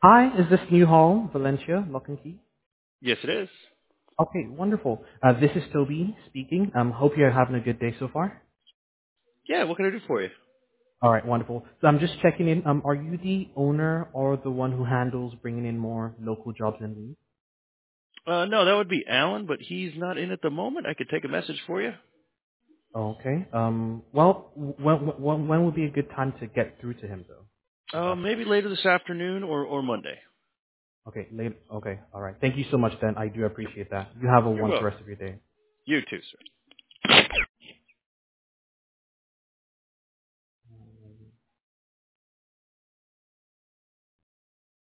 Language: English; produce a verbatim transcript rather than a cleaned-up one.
Hi, is this New Hall, Valencia, Lock and Key? Yes, it is. Okay, wonderful. Uh, this is Toby speaking. Um, hope you're having a good day so far. Yeah, what can I do for you? All right, wonderful. So I'm just checking in. Um, are you the owner or the one who handles bringing in more local jobs and leads? Uh, no, that would be Alan, but he's not in at the moment. I could take a message for you. Okay. Um, well, when, when when would be a good time to get through to him though? The Uh, best. maybe later this afternoon or, or Monday. Okay, late. Okay, all right. Thank you so much, then. I do appreciate that. You have a You're wonderful welcome. rest of your day. You too, sir.